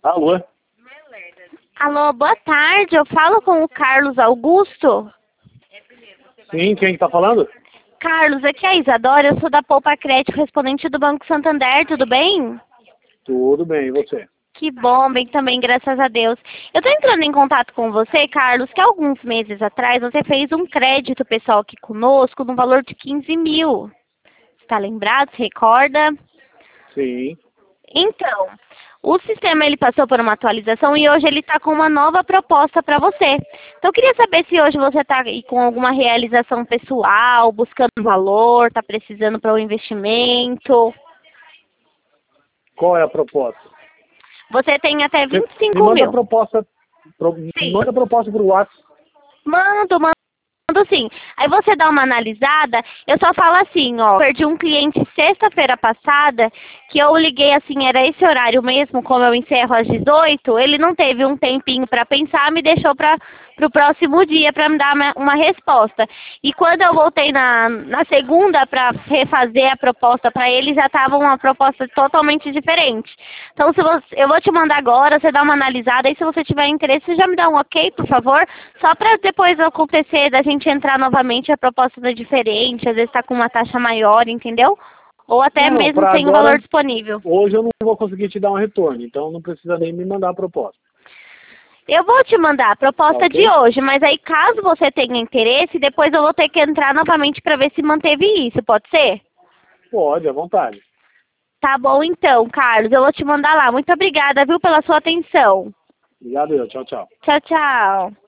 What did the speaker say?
Alô? Alô, boa tarde. Eu falo com o Carlos Augusto. Sim, quem tá falando? Carlos, aqui é a Isadora. Eu sou da Poupa Crédito, respondente do Banco Santander. Tudo bem? Tudo bem, e você? Que bom, bem também, graças a Deus. Eu estou entrando em contato com você, Carlos, que alguns meses atrás você fez um crédito pessoal aqui conosco no valor de 15 mil. Está lembrado? Se recorda? Sim. Então, o sistema ele passou por uma atualização e hoje ele está com uma nova proposta para você. Então, eu queria saber se hoje você está com alguma realização pessoal, buscando valor, está precisando para o investimento. Qual é a proposta? Você tem até Me 25 manda a mil. proposta, me Sim. manda a proposta pro WhatsApp. Mando sim. Aí você dá uma analisada, eu só falo assim, ó, perdi um cliente sexta-feira passada, que eu liguei assim, era esse horário mesmo, como eu encerro às 18, ele não teve um tempinho para pensar, me deixou para o próximo dia para me dar uma resposta. E quando eu voltei na segunda para refazer a proposta para ele, já estava uma proposta totalmente diferente. Então, se você, eu vou te mandar agora, você dá uma analisada, e se você tiver interesse, você já me dá um ok, por favor, só para depois acontecer da gente entrar novamente, a proposta é diferente, às vezes está com uma taxa maior, entendeu? Ou até Não, mesmo para sem o valor agora, disponível. hoje eu não vou conseguir te dar um retorno, então não precisa nem me mandar a proposta. Eu vou te mandar a Tá proposta de ok? hoje, mas aí caso você tenha interesse, depois eu vou ter que entrar novamente para ver se manteve isso, pode ser? Pode, à vontade. Tá bom então, Carlos, eu vou te mandar lá. Muito obrigada, viu, pela sua atenção. Obrigado, tchau, tchau. Tchau, tchau.